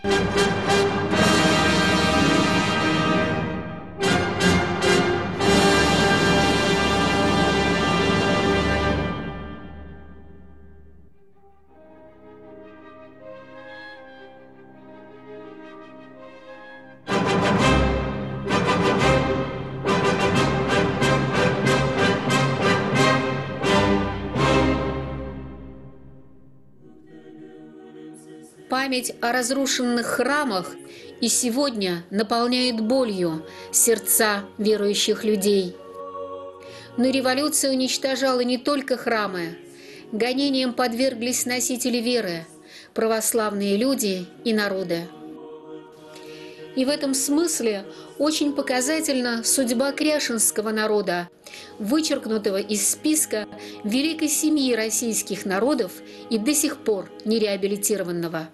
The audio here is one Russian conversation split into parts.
Память о разрушенных храмах и сегодня наполняет болью сердца верующих людей. Но революция уничтожала не только храмы. Гонениям подверглись носители веры, православные люди и народы. И в этом смысле очень показательна судьба кряшинского народа, вычеркнутого из списка великой семьи российских народов и до сих пор нереабилитированного.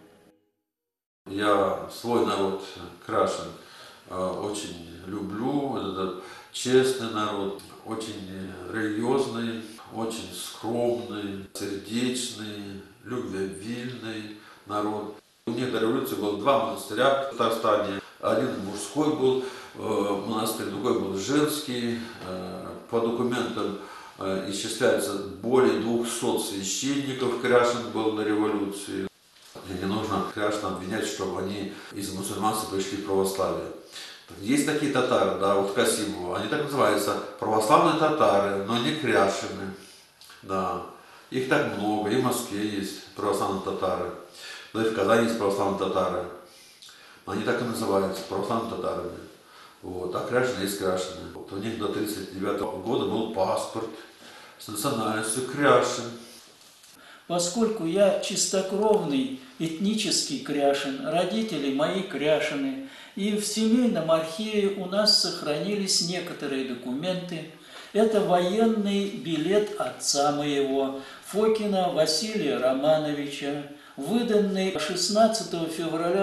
Я свой народ, кряшен, очень люблю. Это честный народ, очень религиозный, очень скромный, сердечный, любвеобильный народ. У них до революции было два монастыря в Татарстане. Один мужской был монастырь, другой был женский. По документам исчисляется более 200 священников. Кряшен был на революции. И не нужно кряшен обвинять, чтобы они из мусульманства пришли в православие. Есть такие татары, да, вот Касимова, они так называются, православные татары, но не кряшины. Да. Их так много, и в Москве есть православные татары, да и в Казани есть православные татары. Они так и называются, православными татарами. Вот. А кряшины есть кряшины. Вот. У них до 1939 года был паспорт с национальностью кряшин. Поскольку я чистокровный этнический кряшин, родители мои кряшины, и в семейном архиве у нас сохранились некоторые документы. Это военный билет отца моего, Фокина Василия Романовича, выданный 16 февраля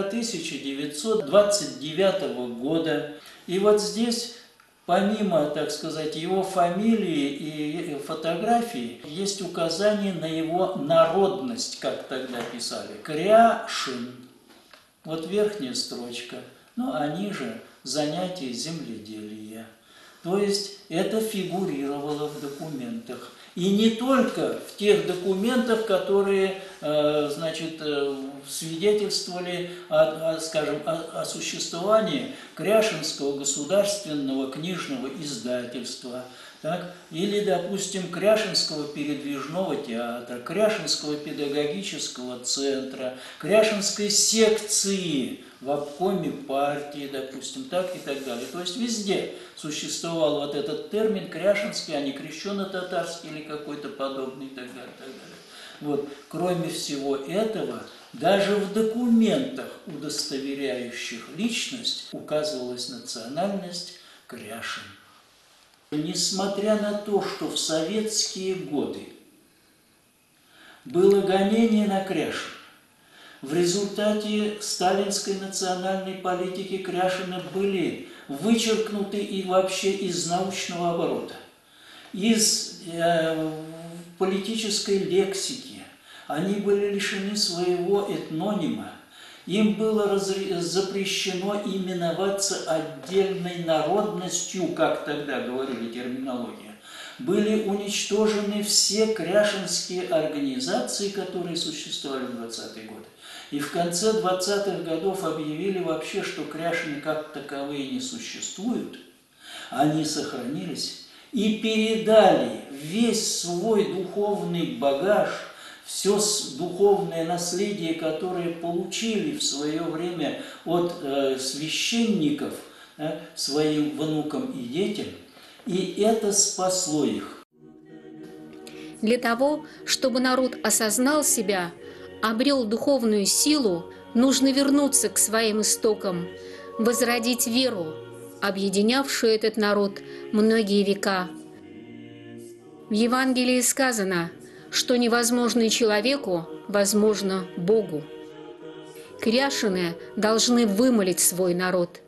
1929 года. И вот здесь, помимо, так сказать, его фамилии и фотографии, есть указание на его народность, как тогда писали, Кряшин. Вот верхняя строчка, ну а ниже занятие земледелия. То есть это фигурировало в документах. И не только в тех документах, которые, значит, свидетельствовали скажем, о существовании Кряшинского государственного книжного издательства, так, или, допустим, Кряшинского передвижного театра, Кряшинского педагогического центра, Кряшинской секции в обкоме партии, допустим, так и так далее. То есть везде существовал вот этот термин кряшинский, а не крещено-татарский или какой-то подобный и так далее, так далее. Вот. Кроме всего этого, даже в документах, удостоверяющих личность, указывалась национальность кряшин. Несмотря на то, что в советские годы было гонение на кряшин, в результате сталинской национальной политики кряшины были вычеркнуты и вообще из научного оборота, из политической лексики. Они были лишены своего этнонима. Им было запрещено именоваться отдельной народностью, как тогда говорили терминология. Были уничтожены все кряшинские организации, которые существовали в 20-е годы. И в конце 20-х годов объявили вообще, что кряшины как таковые не существуют. Они сохранились и передали весь свой духовный багаж, все духовное наследие, которое получили в свое время от священников, своим внукам и детям, и это спасло их. Для того, чтобы народ осознал себя, обрел духовную силу, нужно вернуться к своим истокам, возродить веру, объединявшую этот народ многие века. В Евангелии сказано, что невозможно человеку, возможно Богу. Кряшины должны вымолить свой народ.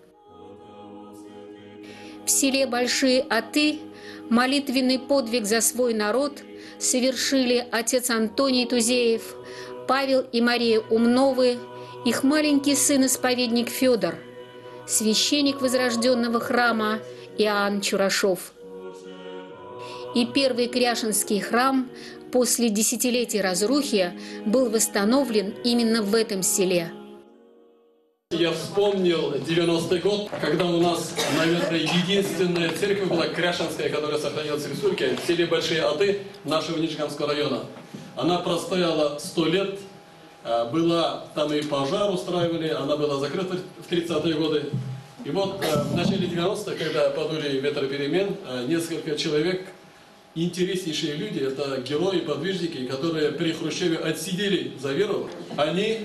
В селе Большие Аты молитвенный подвиг за свой народ совершили отец Антоний Тузеев, Павел и Мария Умновы их маленький сын-исповедник Федор, священник возрожденного храма Иоанн Чурашов. И первый Кряшинский храм после десятилетий разрухи был восстановлен именно в этом селе. Я вспомнил 90-й год, когда у нас, наверное, единственная церковь была Кряшинская, которая сохранилась в республике, в селе Большие Аты нашего Нижегородского района. Она простояла 100 лет, была, там и пожар устраивали, она была закрыта в 30-е годы. И вот в начале 90-х, когда подули ветры перемен, несколько человек, интереснейшие люди, это герои, подвижники, которые при Хрущеве отсидели за веру, они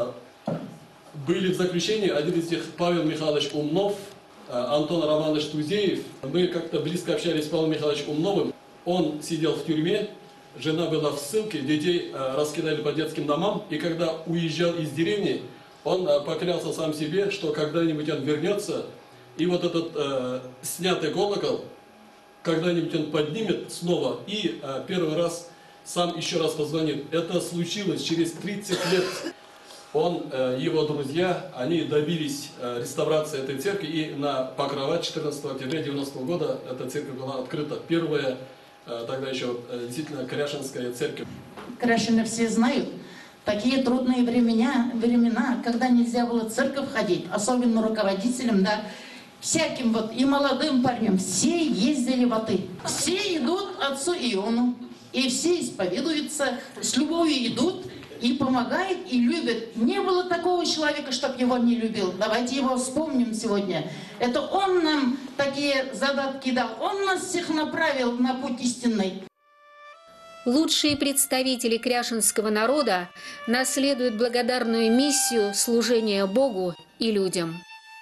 были в заключении, один из них Павел Михайлович Умнов, Антон Романович Тузеев. Мы как-то близко общались с Павлом Михайловичем Умновым. Он сидел в тюрьме, жена была в ссылке, детей раскидали по детским домам. И когда уезжал из деревни, он поклялся сам себе, что когда-нибудь он вернется, и вот этот снятый колокол, когда-нибудь он поднимет снова и первый раз сам еще раз позвонит. Это случилось через 30 лет. Он, его друзья, они добились реставрации этой церкви, и на Покрова 14 октября 90 года эта церковь была открыта. Первая, тогда еще действительно Кряшинская церковь. Кряшины все знают, такие трудные времена, когда нельзя было в церковь ходить, особенно руководителям, да, всяким вот и молодым парням, все ездили в Аты. Все идут отцу Иону, и все исповедуются, с любовью идут, и помогает, и любит. Не было такого человека, чтоб его не любил. Давайте его вспомним сегодня. Это он нам такие задатки дал. Он нас всех направил на путь истинный. Лучшие представители кряшинского народа наследуют благодарную миссию служения Богу и людям.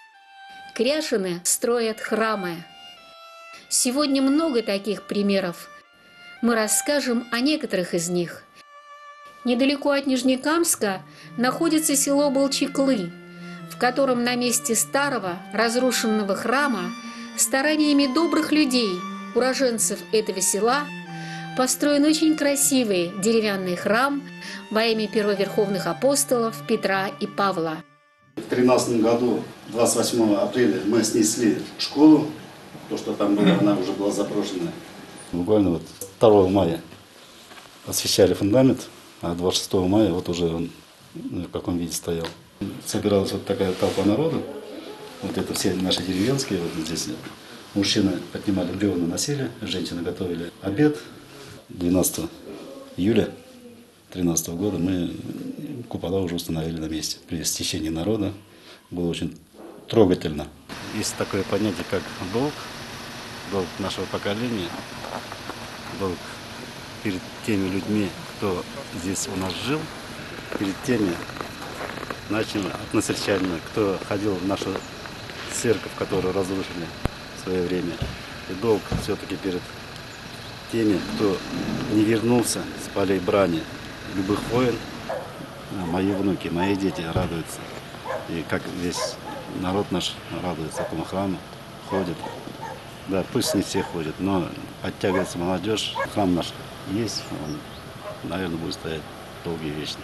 Кряшины строят храмы. Сегодня много таких примеров. Мы расскажем о некоторых из них. Недалеко от Нижнекамска находится село Болчеклы, в котором на месте старого разрушенного храма стараниями добрых людей, уроженцев этого села, построен очень красивый деревянный храм во имя первоверховных апостолов Петра и Павла. В 2013 году, 28 апреля, мы снесли школу, то, что там было, она уже была заброшена. Буквально вот 2 мая освещали фундамент. А 26 мая вот уже он в каком виде стоял. Собиралась вот такая толпа народу. Вот это все наши деревенские. Вот здесь мужчины поднимали бревна, носили, женщины готовили обед. 12 июля 2013 года мы купола уже установили на месте. При стечении народа было очень трогательно. Есть такое понятие, как долг нашего поколения, долг перед теми людьми, кто здесь у нас жил, перед теми нашими односельчанами, кто ходил в нашу церковь, которую разрушили в свое время. И долг все-таки перед теми, кто не вернулся с полей брани, любых войн. Мои внуки, мои дети радуются. И как весь народ наш радуется этому храму, ходит. Да, пусть не все ходят, но подтягивается молодежь. Храм наш есть, он, наверное, будет стоять долго и вечно.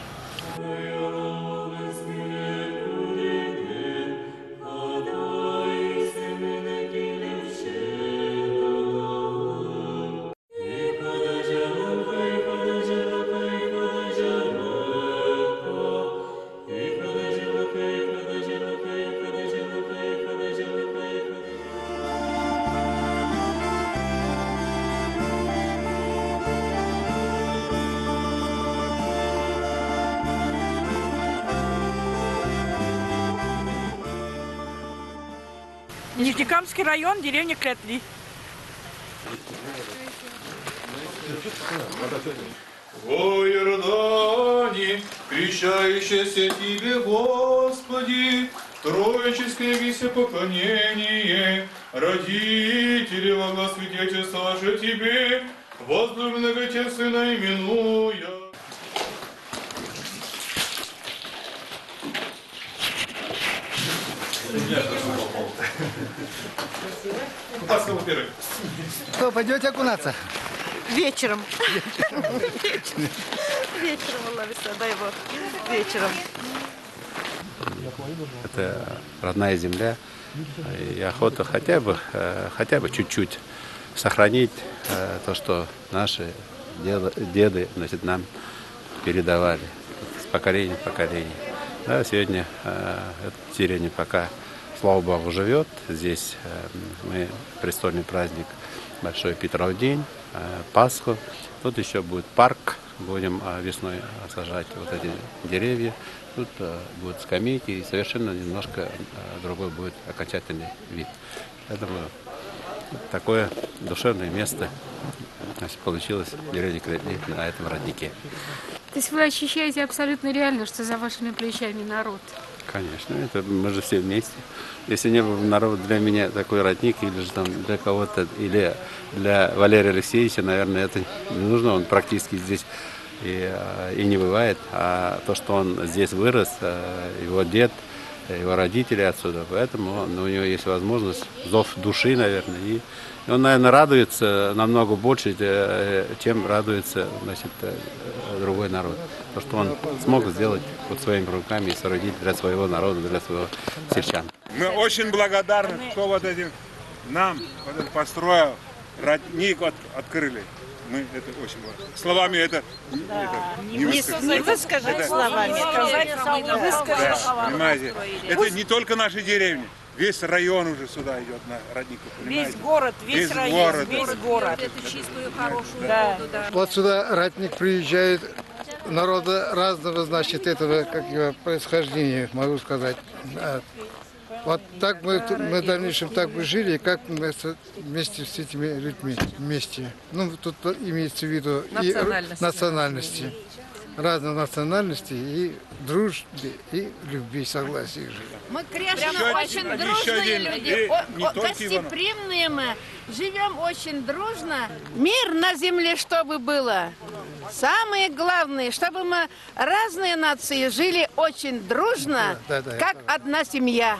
Нижнекамский район, деревня Клетли. О Иордане, крещающийся Тебе, Господи, троическое весе поклонение, родители во глаз свидетельства же Тебе, возлюбленного Отца Сына именуя. Купаться кого первый? Что, пойдете окунаться? Вечером. Вечером, Аллах, дай Бог. Вечером. Это родная земля. И охота хотя бы чуть-чуть сохранить то, что наши деды, значит, нам передавали с поколения в поколение. Да, сегодня эта деревня пока, слава Богу, живет. Здесь мы престольный праздник, Большой Петров день, Пасху. Тут еще будет парк. Будем весной сажать вот эти деревья. Тут будут скамейки и совершенно немножко другой будет окончательный вид. Поэтому такое душевное место, значит, получилось в деревне Кретли на этом роднике. То есть вы ощущаете абсолютно реально, что за вашими плечами народ? Конечно, это мы же все вместе. Если не был народ для меня такой родник, или же там для кого-то, или для Валерия Алексеевича, наверное, это не нужно, он практически здесь и не бывает. А то, что он здесь вырос, его дед, его родители отсюда, поэтому у него есть возможность, зов души, наверное, и он, наверное, радуется намного больше, чем радуется, значит, другой народ. То, что он смог сделать вот своими руками и соорудить для своего народа, для своего сельчан. Мы очень благодарны, кто вот этим нам построил, родник открыли. Мы это очень благодарны. Словами это не выскажать словами. Понимаете, это не только наши деревни. Весь район уже сюда идет на роднику. Весь город, весь район, весь город. Это чистую, хорошую воду, да. Вот сюда ратник приезжает, народа разного, значит, этого, как его происхождения, могу сказать. Вот так мы в дальнейшем так бы жили, как мы вместе с этими людьми вместе. Ну, тут имеется в виду и национальности. Разных национальностей и дружбе, и любви, согласии жили. Мы крещены очень дружные люди, гостеприимные мы, живем очень дружно. Мир на земле, чтобы было. Самое главное, чтобы мы разные нации жили очень дружно, как одна семья.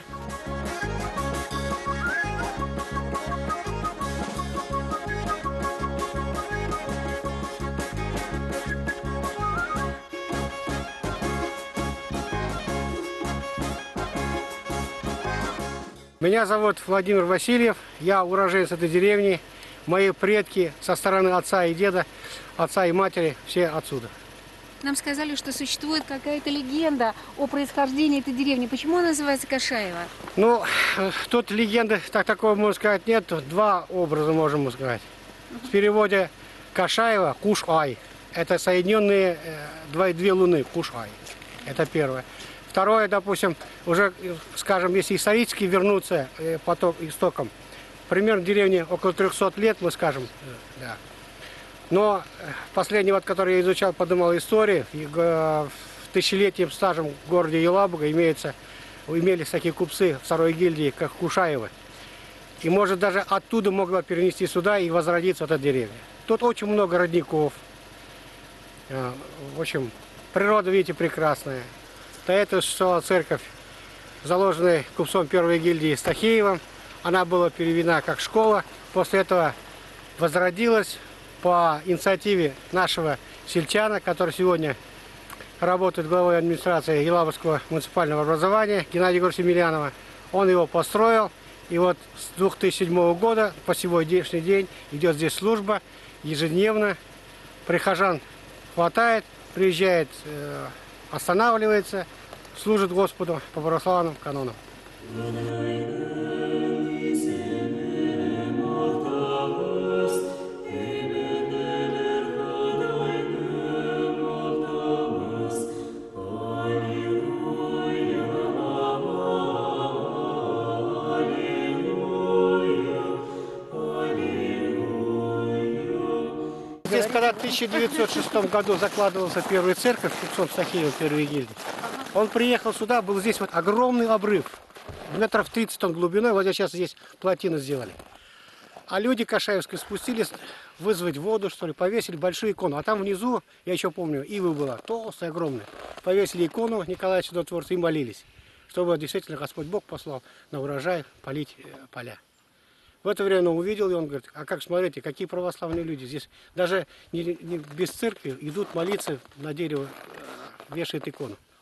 Меня зовут Владимир Васильев, я уроженец этой деревни. Мои предки со стороны отца и деда, отца и матери, все отсюда. Нам сказали, что существует какая-то легенда о происхождении этой деревни. Почему она называется Кашаева? Ну, тут легенды, такого можно сказать, нет. Два образа можем сказать. В переводе Кашаева, Куш-Ай. Это соединенные две луны, Куш-Ай. Это первое. Второе, допустим, уже, скажем, если исторически вернуться поток истокам, примерно деревне около 300 лет, мы скажем, да. Но последний, вот, который я изучал, подумал истории, в тысячелетним стажем в городе Елабуга имелись такие купцы второй гильдии, как Кушаевы. И, может, даже оттуда могла перенести сюда и возродиться эта деревня. Тут очень много родников. В общем, природа, видите, прекрасная. До этого существовала церковь, заложенная купцом первой гильдии Стахеевым. Она была переведена как школа. После этого возродилась по инициативе нашего сельчана, который сегодня работает главой администрации Елабужского муниципального образования, Геннадия Егоровича Емельянова. Он его построил. И вот с 2007 года по сегодняшний день идет здесь служба ежедневно. Прихожан хватает, приезжает, останавливается, служит Господу по православным канонам. Здесь, когда в 1906 году закладывался первая церковь купцом Стахеевым первой гильдии, он приехал сюда, был здесь вот огромный обрыв, метров 30 он глубиной, вот сейчас здесь плотину сделали. А люди кашаевские спустились, вызвать воду, что ли, повесили большую икону. А там внизу, я еще помню, ива была толстая, огромная. Повесили икону Николая Чудотворца и молились, чтобы действительно Господь Бог послал на урожай полить поля. В это время он увидел, и он говорит, а как, смотрите, какие православные люди. Здесь даже не без церкви идут молиться, на дерево вешают икону.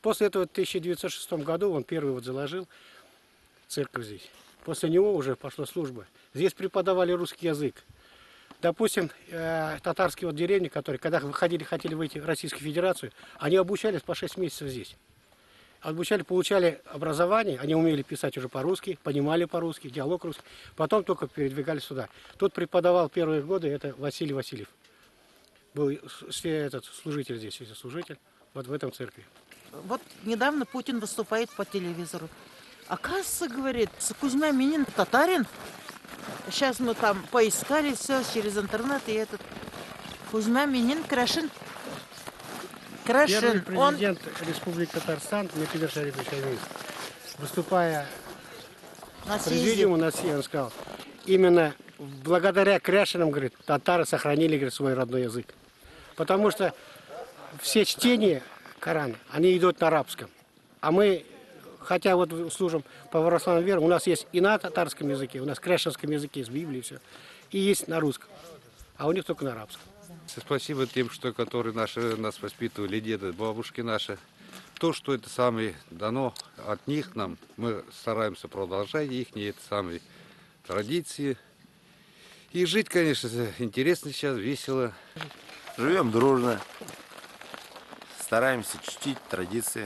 После этого в 1906 году он первый вот заложил церковь здесь. После него уже пошла служба. Здесь преподавали русский язык. Допустим, татарские вот деревни, которые, когда хотели выйти в Российскую Федерацию, они обучались по 6 месяцев здесь. Получали образование, они умели писать уже по-русски, понимали по-русски, диалог русский. Потом только передвигались сюда. Тут преподавал первые годы, это Василий Васильев. Был этот служитель здесь, служитель, вот в этом церкви. Вот недавно Путин выступает по телевизору. Оказывается, говорит, Кузьма Минин татарин. Сейчас мы там поискали все через интернет, и этот Кузьма Минин Крашин. Первый президент Республики Татарстан, Мехмед Шарифович Аймиев, выступая в президиуме на съезде, он сказал, именно благодаря Кряшинам, говорит, татары сохранили, говорит, свой родной язык. Потому что все чтения Корана, они идут на арабском. А мы, хотя вот служим по православной вере, у нас есть и на татарском языке, у нас в кряшинском языке есть Библия, все, и есть на русском, а у них только на арабском. Спасибо тем, что которые нас воспитывали, деды, бабушки наши. То, что это самое дано от них нам, мы стараемся продолжать их это самые традиции. И жить, конечно, интересно сейчас, весело. Живем дружно, стараемся чтить традиции.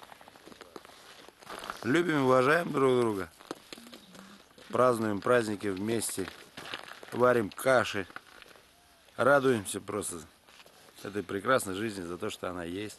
Любим и уважаем друг друга. Празднуем праздники вместе, варим каши. Радуемся просто этой прекрасной жизни за то, что она есть.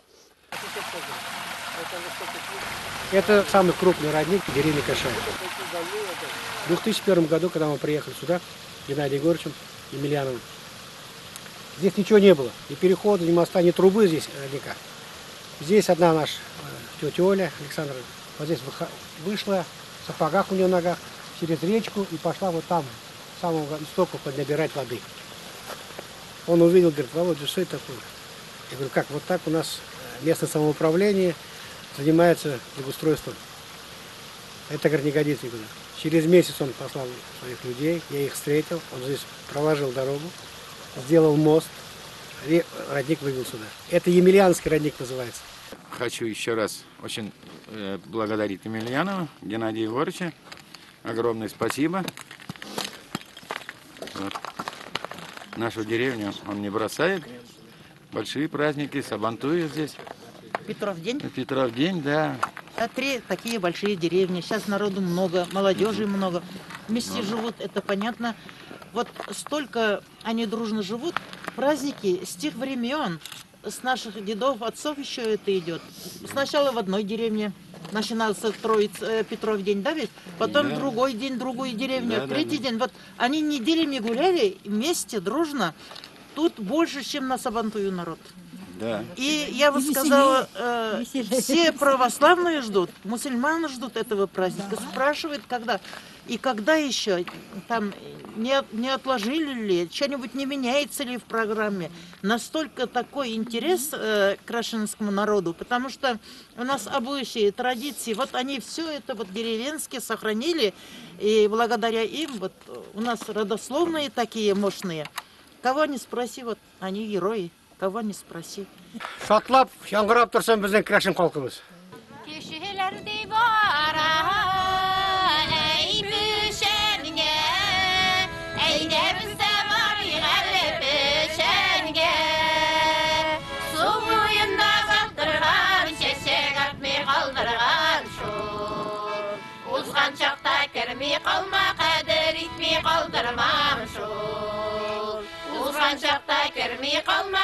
Это самый крупный родник деревни Кашаева. В 2001 году, когда мы приехали сюда, Геннадием Егоровичем Емельяновым, здесь ничего не было. Ни перехода, ни моста, ни трубы здесь родника. Здесь одна наша тетя Оля Александровна вот здесь вышла, в сапогах у нее ногах, через речку и пошла вот там, с самого истока, поднабирать воды. Он увидел, говорит, Володя, что это такое? Я говорю, как, вот так у нас местное самоуправление занимается благоустройством. Это, говорит, не годится никуда. Через месяц он послал своих людей, я их встретил, он здесь проложил дорогу, сделал мост, и родник вывел сюда. Это Емельянский родник называется. Хочу еще раз очень благодарить Емельянова Геннадия Егоровича. Огромное спасибо. Вот. Нашу деревню он не бросает. Большие праздники, сабантуют здесь. Петров день? Петров день, да. Три такие большие деревни. Сейчас народу много, молодежи много. Вместе живут, это понятно. Вот столько они дружно живут. Праздники с тех времен, с наших дедов, отцов еще это идет. Сначала в одной деревне начинался Петров день, да ведь? Потом другой день, другую деревню, третий день. Вот они неделями гуляли вместе, дружно. Тут больше, чем на Сабантую народ. Да. И я бы сказала, все православные ждут, мусульмане ждут этого праздника, спрашивают, когда. И когда еще, там, не отложили ли, что-нибудь не меняется ли в программе. Настолько такой интерес к крашенскому народу, потому что у нас обычаи, традиции, вот они все это вот деревенские сохранили, и благодаря им вот у нас родословные такие мощные. Кого не спроси, вот они герои. Кого не спроси. Шатлап, яңгырап тұрсам біздің крашен халқымыз. Кешелерді бара, әй бүшәнге, әйде бізде бариғалы бүшәнге. Су бойында қақтырған, шешек атмай қалдырған шол. Узған шақта кірмей қалма, қадір итмей қалдырмам шол. Узған шақта кірмей қалма,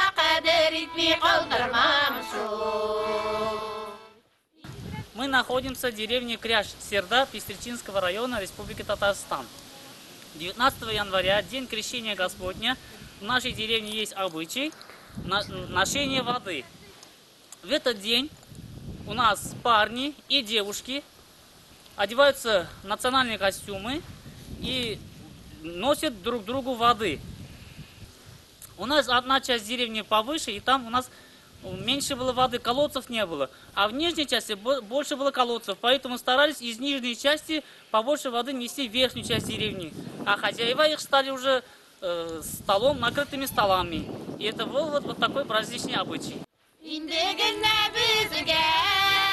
Мы находимся в деревне Кряж, Серда, Пестричинского района Республики Татарстан. 19 января, день Крещения Господня, в нашей деревне есть обычай ношения воды. В этот день у нас парни и девушки одеваются в национальные костюмы и носят друг другу воды. У нас одна часть деревни повыше, и там у нас меньше было воды, колодцев не было. А в нижней части больше было колодцев, поэтому старались из нижней части побольше воды нести в верхнюю часть деревни. А хозяева их стали уже столом, накрытыми столами. И это был вот такой праздничный обычай.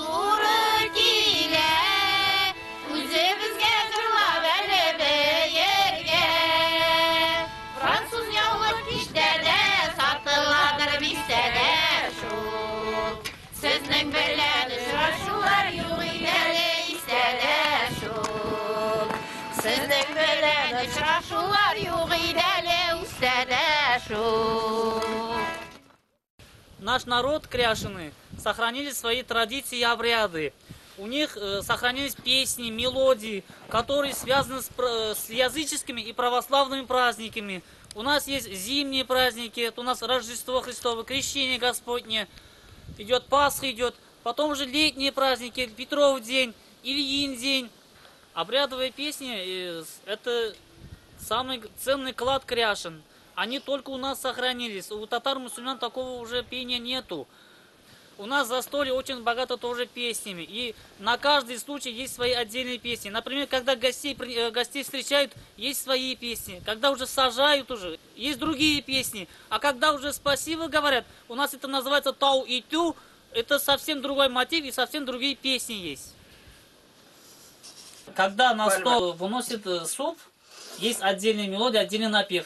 Наш народ, кряшины, сохранили свои традиции и обряды. У них сохранились песни, мелодии, которые связаны с языческими и православными праздниками. У нас есть зимние праздники, это у нас Рождество Христово, Крещение Господне, идет Пасха, идет, потом же летние праздники, Петров день, Ильин день. Обрядовые песни – это самый ценный клад кряшин. Они только у нас сохранились. У татар-мусульман такого уже пения нету. У нас застолье очень богато тоже песнями. И на каждый случай есть свои отдельные песни. Например, когда гостей встречают, есть свои песни. Когда уже сажают, уже есть другие песни. А когда уже спасибо говорят, у нас это называется тау и тю. Это совсем другой мотив и совсем другие песни есть. Когда на стол выносит суп, есть отдельная мелодия, отдельный напев.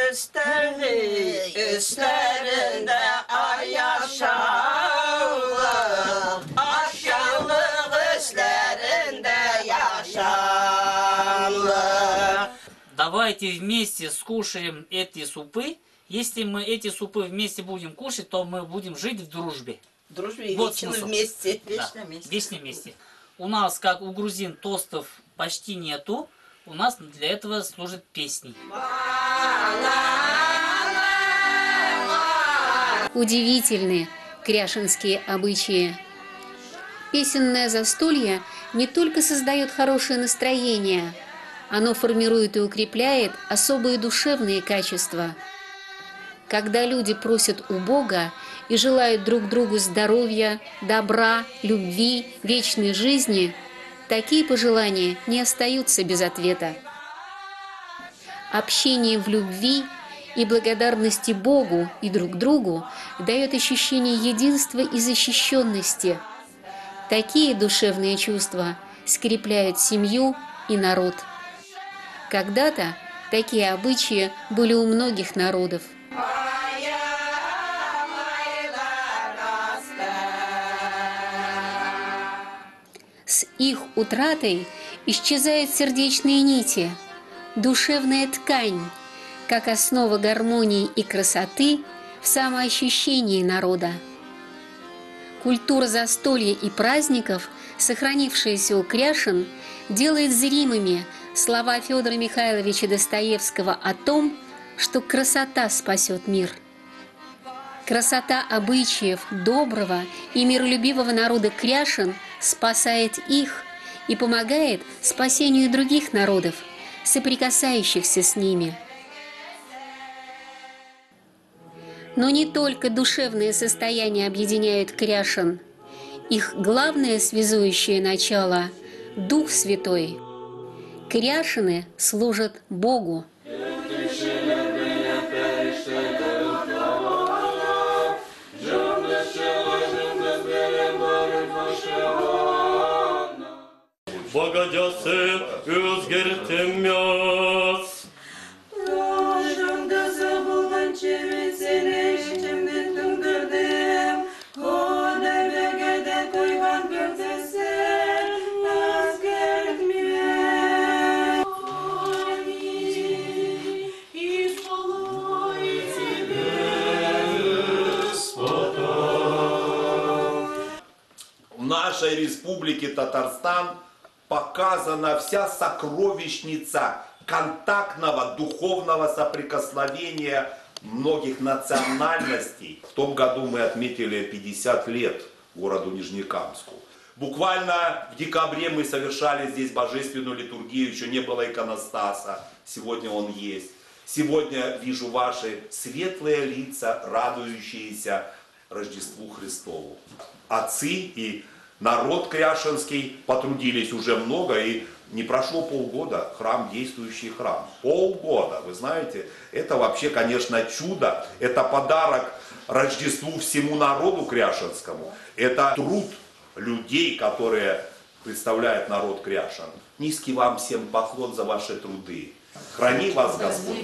Давайте вместе скушаем эти супы. Если мы эти супы вместе будем кушать, то мы будем жить в дружбе. В дружбе и вот вечно смысл. Вместе. Да, Вечно вместе. вечно вместе. У нас, как у грузин, тостов почти нету. У нас для этого служат песни. Удивительны кряшинские обычаи. Песенное застолье не только создает хорошее настроение, оно формирует и укрепляет особые душевные качества. Когда люди просят у Бога и желают друг другу здоровья, добра, любви, вечной жизни, такие пожелания не остаются без ответа. Общение в любви и благодарности Богу и друг другу дает ощущение единства и защищенности. Такие душевные чувства скрепляют семью и народ. Когда-то такие обычаи были у многих народов. С их утратой исчезают сердечные нити, душевная ткань, как основа гармонии и красоты в самоощущении народа. Культура застолья и праздников, сохранившаяся у кряшин, делает зримыми слова Федора Михайловича Достоевского о том, что красота спасет мир. Красота обычаев доброго и миролюбивого народа кряшин спасает их и помогает спасению других народов, соприкасающихся с ними. Но не только душевное состояние объединяет кряшин. Их главное связующее начало – Дух Святой. Кряшины служат Богу. Богодясы өзгертемес. Ожымды забылған чебесіне ішімді түңдірдім. Кодабегеде қойған көрдесін өзгертме. Исполой тебе, Господа. В нашей республике Татарстан показана вся сокровищница контактного духовного соприкосновения многих национальностей. В том году мы отметили 50 лет городу Нижнекамску. Буквально в декабре мы совершали здесь божественную литургию, еще не было иконостаса, сегодня он есть. Сегодня вижу ваши светлые лица, радующиеся Рождеству Христову. Отцы и народ кряшинский потрудились уже много, и не прошло полгода, храм, действующий храм. Полгода, вы знаете, это вообще, конечно, чудо, это подарок Рождеству всему народу кряшинскому, это труд людей, которые представляют народ кряшен. Низкий вам всем поклон за ваши труды. Храни вас Господь.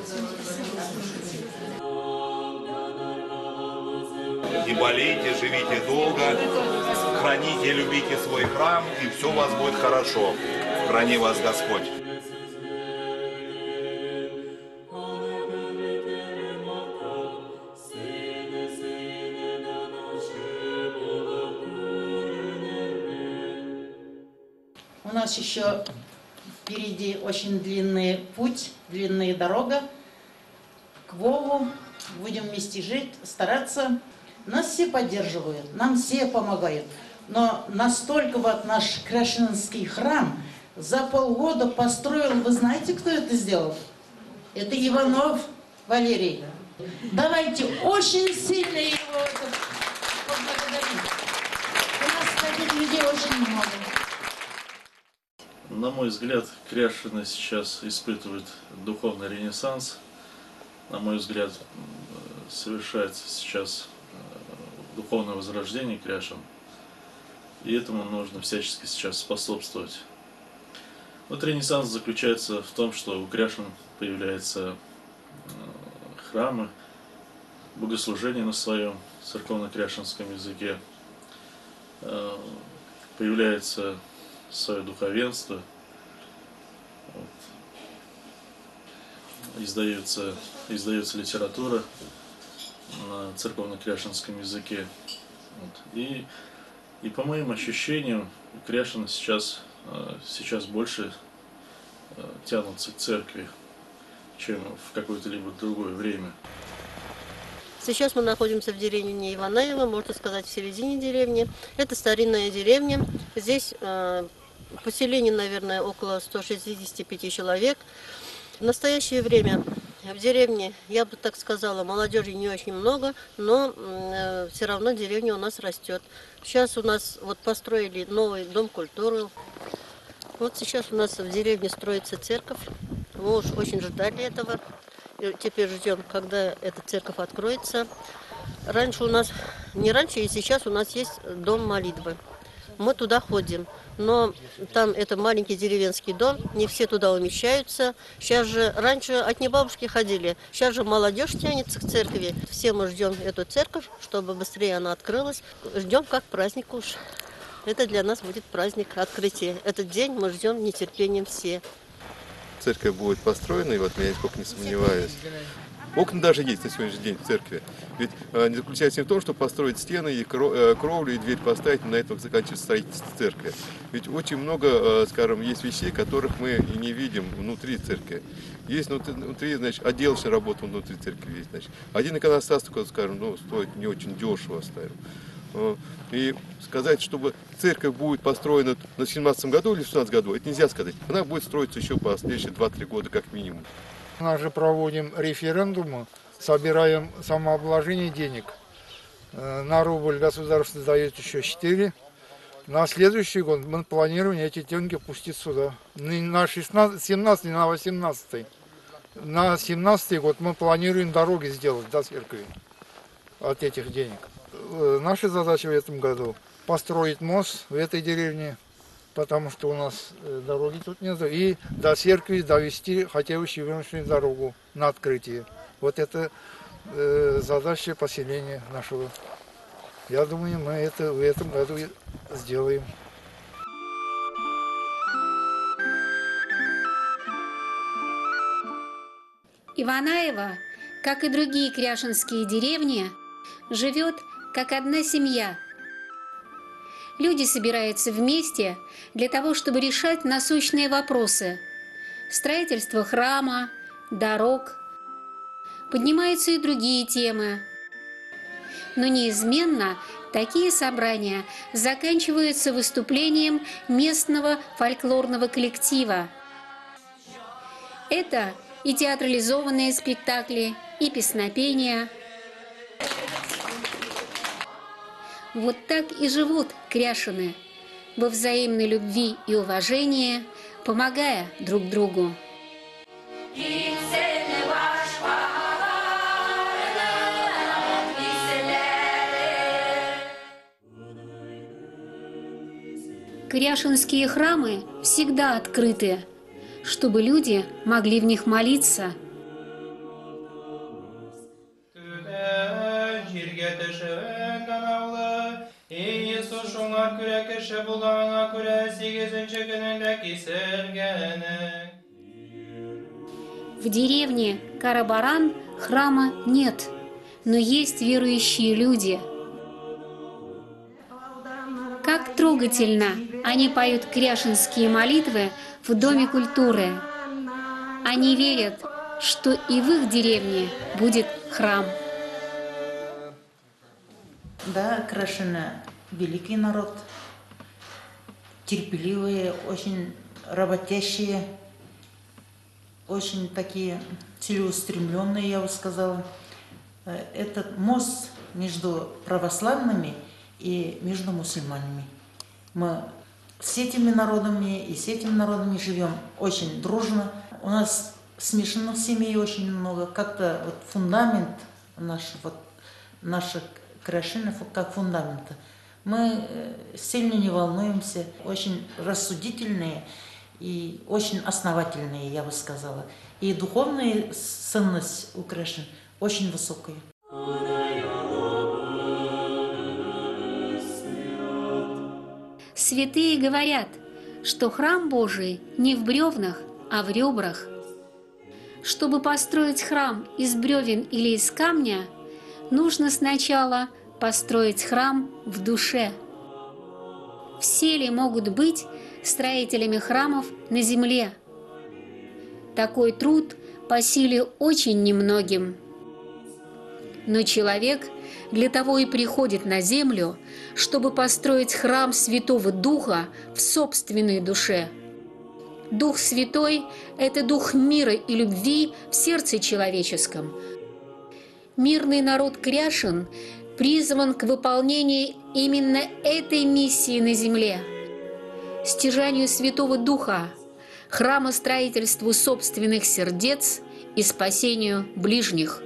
Не болейте, живите долго, храните, любите свой храм, и все у вас будет хорошо. Храни вас Господь. У нас еще впереди очень длинный путь, длинная дорога к Богу. Будем вместе жить, стараться. Нас все поддерживают, нам все помогают. Но настолько вот наш Кряшинский храм за полгода построил, вы знаете, кто это сделал? Это Иванов Валерий. Давайте очень сильно его поблагодарим. У нас таких людей очень много. На мой взгляд, Кряшины сейчас испытывают духовный ренессанс. На мой взгляд, совершается сейчас духовное возрождение Кряшин. И этому нужно всячески сейчас способствовать. Вот ренессанс заключается в том, что у Кряшин появляются храмы, богослужения на своем церковно-кряшинском языке, появляется свое духовенство, издается литература на церковно-кряшинском языке. И по моим ощущениям, Кряшины сейчас больше тянутся к церкви, чем в какое-то либо другое время. Сейчас мы находимся в деревне Иванаева, можно сказать, в середине деревни. Это старинная деревня. Здесь поселение, наверное, около 165 человек. В настоящее время в деревне, я бы так сказала, молодежи не очень много, но все равно деревня у нас растет. Сейчас у нас вот построили новый дом культуры. Вот сейчас у нас в деревне строится церковь. Мы уж очень ждали этого. И теперь ждем, когда эта церковь откроется. Раньше у нас, не раньше, и сейчас у нас есть дом молитвы. Мы туда ходим, но там это маленький деревенский дом, не все туда умещаются. Сейчас же, раньше одни бабушки ходили, сейчас же молодежь тянется к церкви. Все мы ждем эту церковь, чтобы быстрее она открылась. Ждем как праздник уж. Это для нас будет праздник открытия. Этот день мы ждем нетерпением все. Церковь будет построена, и вот я нисколько не сомневаюсь. Окна даже есть на сегодняшний день в церкви. Ведь не заключается в том, чтобы построить стены, и кровлю, и дверь поставить, и на этом заканчивается строительство церкви. Ведь очень много, скажем, есть вещей, которых мы и не видим внутри церкви. Есть внутри, значит, отделочная работа внутри церкви есть. Значит. Один иконостас, скажем, стоит не очень дешево, ставим. И сказать, чтобы церковь будет построена на 17 году или в 16 году, это нельзя сказать. Она будет строиться еще по следующие 2-3 года как минимум. У нас же проводим референдумы, собираем самообложение денег. На рубль государство дает еще 4. На следующий год мы планируем эти деньги пустить сюда. Не на 17, не на 18. На 17 год мы планируем дороги сделать до церкви от этих денег. Наша задача в этом году построить мост в этой деревне, потому что у нас дороги тут нет, и до церкви довести хотя бы щебеночную дорогу на открытие. Вот это задача поселения нашего. Я думаю, мы это в этом году сделаем. Иванаева, как и другие кряшинские деревни, живет как одна семья. Люди собираются вместе для того, чтобы решать насущные вопросы. Строительство храма, дорог. Поднимаются и другие темы. Но неизменно такие собрания заканчиваются выступлением местного фольклорного коллектива. Это и театрализованные спектакли, и песнопения. Вот так и живут кряшины, во взаимной любви и уважении, помогая друг другу. Кряшинские храмы всегда открыты, чтобы люди могли в них молиться. В деревне Карабаран храма нет, но есть верующие люди. Как трогательно они поют кряшинские молитвы в Доме культуры. Они верят, что и в их деревне будет храм. Да, Крашина великий народ, терпеливые, очень работящие, очень такие целеустремленные, я бы сказала. Этот мост между православными и между мусульманами. Мы с этими народами и с этими народами живем очень дружно. У нас смешанных семей очень много. Как-то вот фундамент наших Крашинов, как фундамента. Мы сильно не волнуемся, очень рассудительные и очень основательные, я бы сказала. И духовная ценность у Крашин очень высокая. Святые говорят, что храм Божий не в бревнах, а в ребрах. Чтобы построить храм из бревен или из камня, нужно сначала построить храм в душе. Все ли могут быть строителями храмов на земле? Такой труд по силе очень немногим. Но человек для того и приходит на землю, чтобы построить храм Святого Духа в собственной душе. Дух Святой – это дух мира и любви в сердце человеческом. Мирный народ Кряшин призван к выполнению именно этой миссии на земле – стяжанию Святого Духа, храмостроительству собственных сердец и спасению ближних.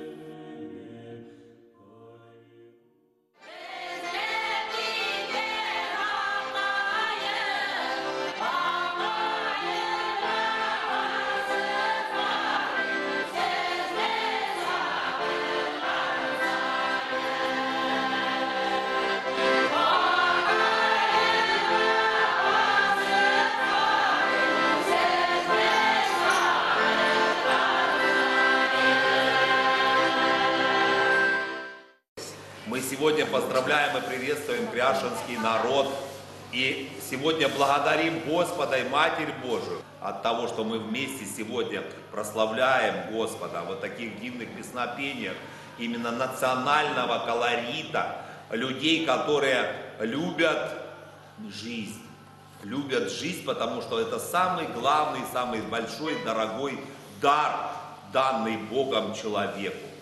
Мы сегодня поздравляем и приветствуем кряшинский народ. И сегодня благодарим Господа и Матерь Божию от того, что мы вместе сегодня прославляем Господа в вот таких дивных песнопениях именно национального колорита, людей, которые любят жизнь. Любят жизнь, потому что это самый главный, самый большой, дорогой дар, данный Богом человеку.